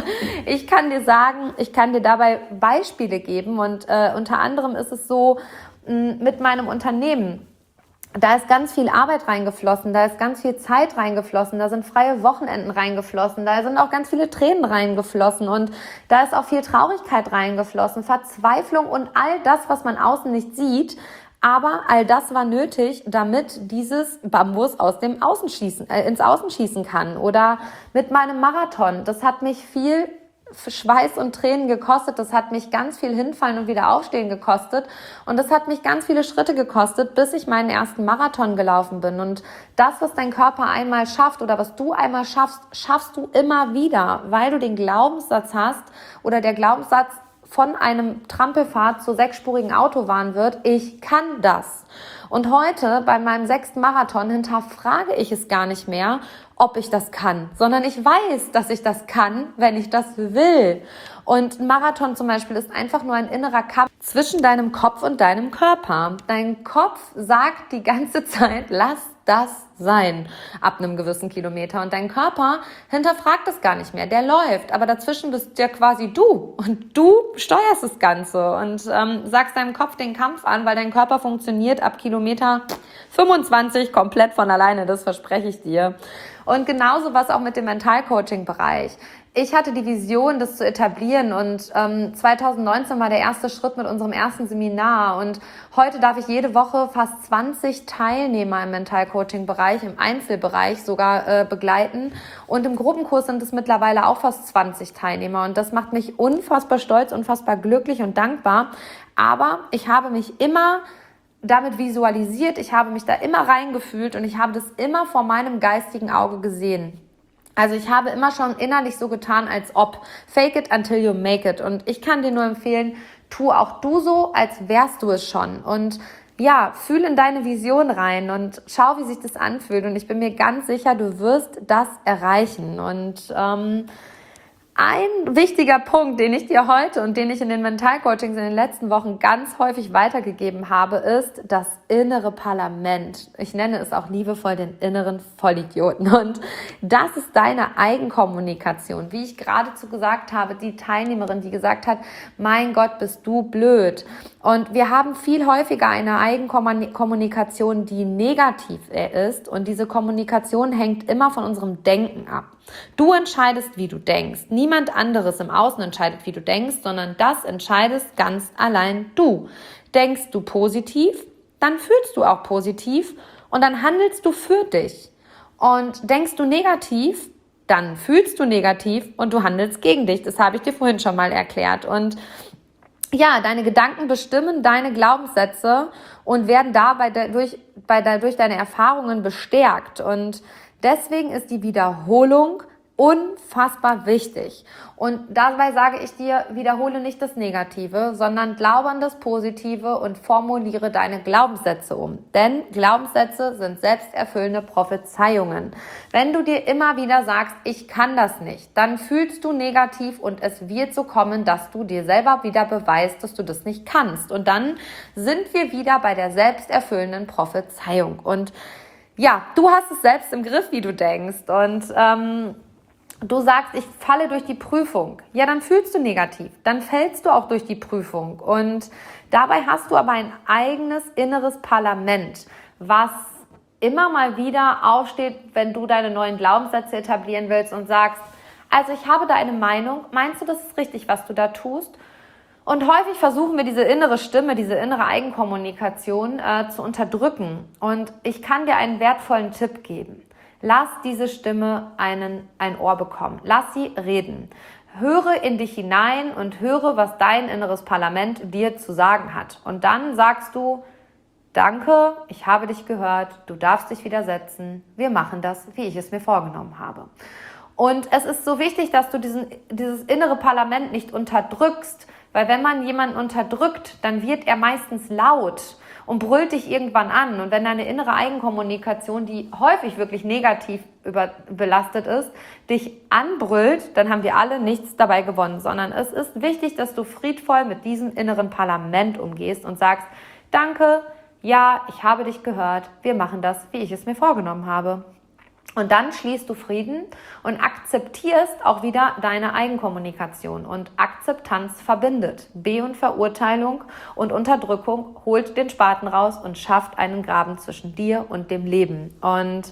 ich kann dir sagen, ich kann dir dabei Beispiele geben, und äh, unter anderem ist es so mh, mit meinem Unternehmen. Da ist ganz viel Arbeit reingeflossen, da ist ganz viel Zeit reingeflossen, da sind freie Wochenenden reingeflossen, da sind auch ganz viele Tränen reingeflossen und da ist auch viel Traurigkeit reingeflossen, Verzweiflung und all das, was man außen nicht sieht. Aber all das war nötig, damit dieses Bambus aus dem Außen schießen, äh, ins Außen schießen kann. Oder mit meinem Marathon. Das hat mich viel Schweiß und Tränen gekostet. Das hat mich ganz viel Hinfallen und wieder Aufstehen gekostet. Und das hat mich ganz viele Schritte gekostet, bis ich meinen ersten Marathon gelaufen bin. Und das, was dein Körper einmal schafft oder was du einmal schaffst, schaffst du immer wieder, weil du den Glaubenssatz hast oder der Glaubenssatz von einem Trampelpfad zur sechsspurigen Autobahn wird, ich kann das. Und heute bei meinem sechsten Marathon hinterfrage ich es gar nicht mehr, ob ich das kann, sondern ich weiß, dass ich das kann, wenn ich das will. Und ein Marathon zum Beispiel ist einfach nur ein innerer Kampf zwischen deinem Kopf und deinem Körper. Dein Kopf sagt die ganze Zeit, lass das sein, ab einem gewissen Kilometer. Und dein Körper hinterfragt es gar nicht mehr, der läuft. Aber dazwischen bist ja quasi du. Und du steuerst das Ganze und ähm, sagst deinem Kopf den Kampf an, weil dein Körper funktioniert ab Kilometer fünfundzwanzig komplett von alleine, das verspreche ich dir. Und genauso was auch mit dem Mental-Coaching-Bereich. Ich hatte die Vision, das zu etablieren, und ähm, zwanzig neunzehn war der erste Schritt mit unserem ersten Seminar, und heute darf ich jede Woche fast zwanzig Teilnehmer im Mental-Coaching-Bereich, im Einzelbereich sogar äh, begleiten, und im Gruppenkurs sind es mittlerweile auch fast zwanzig Teilnehmer, und das macht mich unfassbar stolz, unfassbar glücklich und dankbar, aber ich habe mich immer damit visualisiert, ich habe mich da immer reingefühlt und ich habe das immer vor meinem geistigen Auge gesehen. Also ich habe immer schon innerlich so getan, als ob. Fake it until you make it. Und ich kann dir nur empfehlen, tu auch du so, als wärst du es schon. Und ja, fühl in deine Vision rein und schau, wie sich das anfühlt. Und ich bin mir ganz sicher, du wirst das erreichen. Und ähm, ein wichtiger Punkt, den ich dir heute und den ich in den Mental-Coachings in den letzten Wochen ganz häufig weitergegeben habe, ist das innere Parlament. Ich nenne es auch liebevoll den inneren Vollidioten. Und das ist deine Eigenkommunikation. Wie ich geradezu gesagt habe, die Teilnehmerin, die gesagt hat, mein Gott, bist du blöd. Und wir haben viel häufiger eine Eigenkommunikation, die negativ ist. Und diese Kommunikation hängt immer von unserem Denken ab. Du entscheidest, wie du denkst. Niemand anderes im Außen entscheidet, wie du denkst, sondern das entscheidest ganz allein du. Denkst du positiv, dann fühlst du auch positiv und dann handelst du für dich. Und denkst du negativ, dann fühlst du negativ und du handelst gegen dich. Das habe ich dir vorhin schon mal erklärt. Und ja, deine Gedanken bestimmen deine Glaubenssätze und werden dabei durch, bei, durch deine Erfahrungen bestärkt. Und deswegen ist die Wiederholung unfassbar wichtig. Und dabei sage ich dir, wiederhole nicht das Negative, sondern glaube an das Positive und formuliere deine Glaubenssätze um. Denn Glaubenssätze sind selbsterfüllende Prophezeiungen. Wenn du dir immer wieder sagst, ich kann das nicht, dann fühlst du negativ und es wird so kommen, dass du dir selber wieder beweist, dass du das nicht kannst. Und dann sind wir wieder bei der selbsterfüllenden Prophezeiung. Und ja, du hast es selbst im Griff, wie du denkst. Und ähm, du sagst, ich falle durch die Prüfung. Ja, dann fühlst du negativ. Dann fällst du auch durch die Prüfung. Und dabei hast du aber ein eigenes inneres Parlament, was immer mal wieder aufsteht, wenn du deine neuen Glaubenssätze etablieren willst und sagst, also ich habe da eine Meinung. Meinst du, das ist richtig, was du da tust? Und häufig versuchen wir diese innere Stimme, diese innere Eigenkommunikation äh, zu unterdrücken. Und ich kann dir einen wertvollen Tipp geben. Lass diese Stimme einen, ein Ohr bekommen. Lass sie reden. Höre in dich hinein und höre, was dein inneres Parlament dir zu sagen hat. Und dann sagst du, danke, ich habe dich gehört, du darfst dich widersetzen. Wir machen das, wie ich es mir vorgenommen habe. Und es ist so wichtig, dass du diesen, dieses innere Parlament nicht unterdrückst, weil wenn man jemanden unterdrückt, dann wird er meistens laut und brüllt dich irgendwann an. Und wenn deine innere Eigenkommunikation, die häufig wirklich negativ über, belastet ist, dich anbrüllt, dann haben wir alle nichts dabei gewonnen, sondern es ist wichtig, dass du friedvoll mit diesem inneren Parlament umgehst und sagst, danke, ja, ich habe dich gehört, wir machen das, wie ich es mir vorgenommen habe. Und dann schließt du Frieden und akzeptierst auch wieder deine Eigenkommunikation. Und Akzeptanz verbindet. B- und Verurteilung und Unterdrückung holt den Spaten raus und schafft einen Graben zwischen dir und dem Leben. Und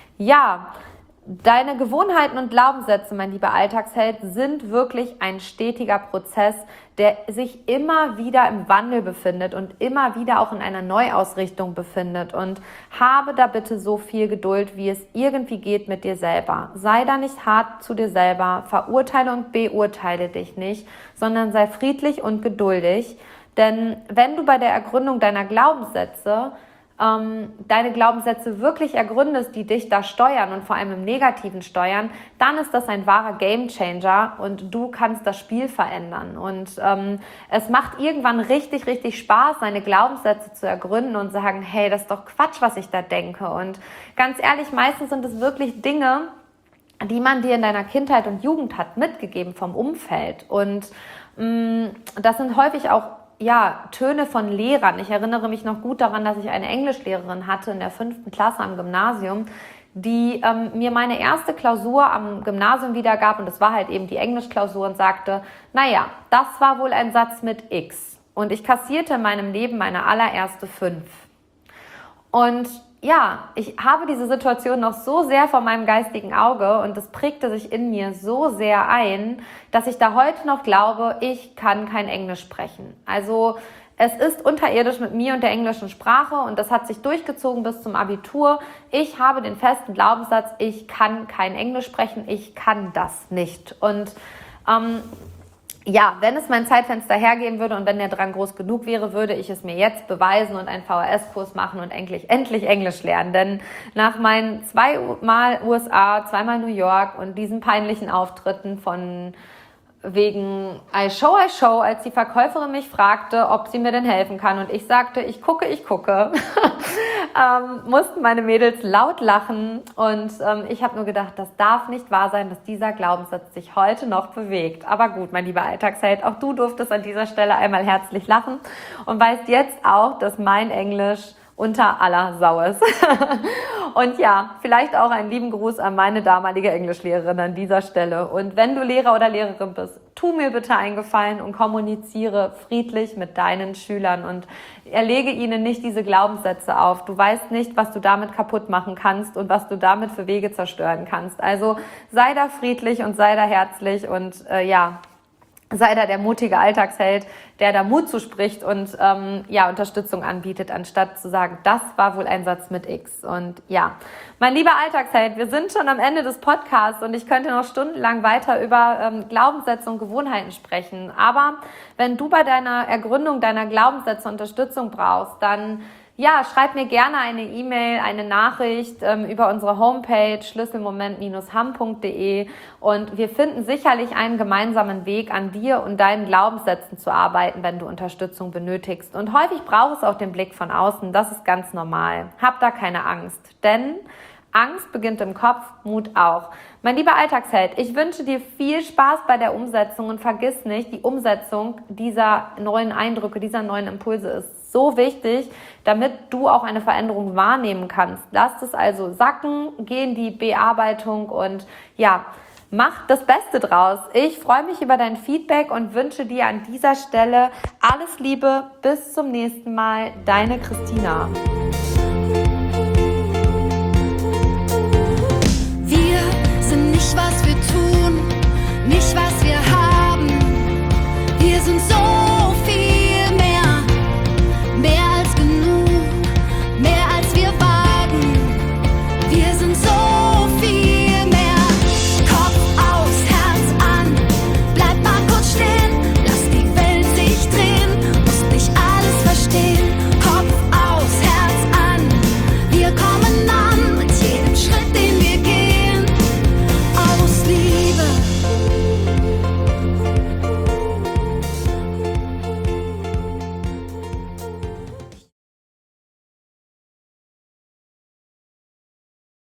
ja, deine Gewohnheiten und Glaubenssätze, mein lieber Alltagsheld, sind wirklich ein stetiger Prozess, der sich immer wieder im Wandel befindet und immer wieder auch in einer Neuausrichtung befindet. Und habe da bitte so viel Geduld, wie es irgendwie geht mit dir selber. Sei da nicht hart zu dir selber, verurteile und beurteile dich nicht, sondern sei friedlich und geduldig. Denn wenn du bei der Ergründung deiner Glaubenssätze Ähm, deine Glaubenssätze wirklich ergründest, die dich da steuern und vor allem im Negativen steuern, dann ist das ein wahrer Gamechanger und du kannst das Spiel verändern. Und ähm, es macht irgendwann richtig, richtig Spaß, seine Glaubenssätze zu ergründen und sagen, hey, das ist doch Quatsch, was ich da denke. Und ganz ehrlich, meistens sind es wirklich Dinge, die man dir in deiner Kindheit und Jugend hat mitgegeben vom Umfeld. Und mh, das sind häufig auch ja, Töne von Lehrern. Ich erinnere mich noch gut daran, dass ich eine Englischlehrerin hatte in der fünften Klasse am Gymnasium, die ähm, mir meine erste Klausur am Gymnasium wiedergab und das war halt eben die Englischklausur und sagte, naja, das war wohl ein Satz mit X. Und ich kassierte in meinem Leben meine allererste fünf. Und ja, ich habe diese Situation noch so sehr vor meinem geistigen Auge und das prägte sich in mir so sehr ein, dass ich da heute noch glaube, ich kann kein Englisch sprechen. Also es ist unterirdisch mit mir und der englischen Sprache und das hat sich durchgezogen bis zum Abitur. Ich habe den festen Glaubenssatz, ich kann kein Englisch sprechen, ich kann das nicht. Und ähm, ja, wenn es mein Zeitfenster hergeben würde und wenn der Drang groß genug wäre, würde ich es mir jetzt beweisen und einen V H S-Kurs machen und endlich, endlich Englisch lernen. Denn nach meinen zweimal U S A, zweimal New York und diesen peinlichen Auftritten von wegen I show, I show, als die Verkäuferin mich fragte, ob sie mir denn helfen kann und ich sagte, ich gucke, ich gucke, ähm, mussten meine Mädels laut lachen und ähm, ich habe nur gedacht, das darf nicht wahr sein, dass dieser Glaubenssatz sich heute noch bewegt. Aber gut, mein lieber Alltagsheld, auch du durftest an dieser Stelle einmal herzlich lachen und weißt jetzt auch, dass mein Englisch unter aller Sau ist. Und ja, vielleicht auch einen lieben Gruß an meine damalige Englischlehrerin an dieser Stelle. Und wenn du Lehrer oder Lehrerin bist, tu mir bitte einen Gefallen und kommuniziere friedlich mit deinen Schülern und erlege ihnen nicht diese Glaubenssätze auf. Du weißt nicht, was du damit kaputt machen kannst und was du damit für Wege zerstören kannst. Also sei da friedlich und sei da herzlich und äh, ja, sei da der mutige Alltagsheld, der da Mut zuspricht und ähm, ja Unterstützung anbietet, anstatt zu sagen, das war wohl ein Satz mit X. Und ja, mein lieber Alltagsheld, wir sind schon am Ende des Podcasts und ich könnte noch stundenlang weiter über ähm, Glaubenssätze und Gewohnheiten sprechen. Aber wenn du bei deiner Ergründung deiner Glaubenssätze Unterstützung brauchst, dann ja, schreib mir gerne eine E-Mail, eine Nachricht ähm, über unsere Homepage schlüsselmoment Bindestrich hamm punkt de und wir finden sicherlich einen gemeinsamen Weg, an dir und deinen Glaubenssätzen zu arbeiten, wenn du Unterstützung benötigst. Und häufig braucht es auch den Blick von außen, das ist ganz normal. Hab da keine Angst, denn Angst beginnt im Kopf, Mut auch. Mein lieber Alltagsheld, ich wünsche dir viel Spaß bei der Umsetzung und vergiss nicht, die Umsetzung dieser neuen Eindrücke, dieser neuen Impulse ist so wichtig, damit du auch eine Veränderung wahrnehmen kannst. Lass es also sacken, geh in die Bearbeitung und ja, mach das Beste draus. Ich freue mich über dein Feedback und wünsche dir an dieser Stelle alles Liebe. Bis zum nächsten Mal. Deine Christina.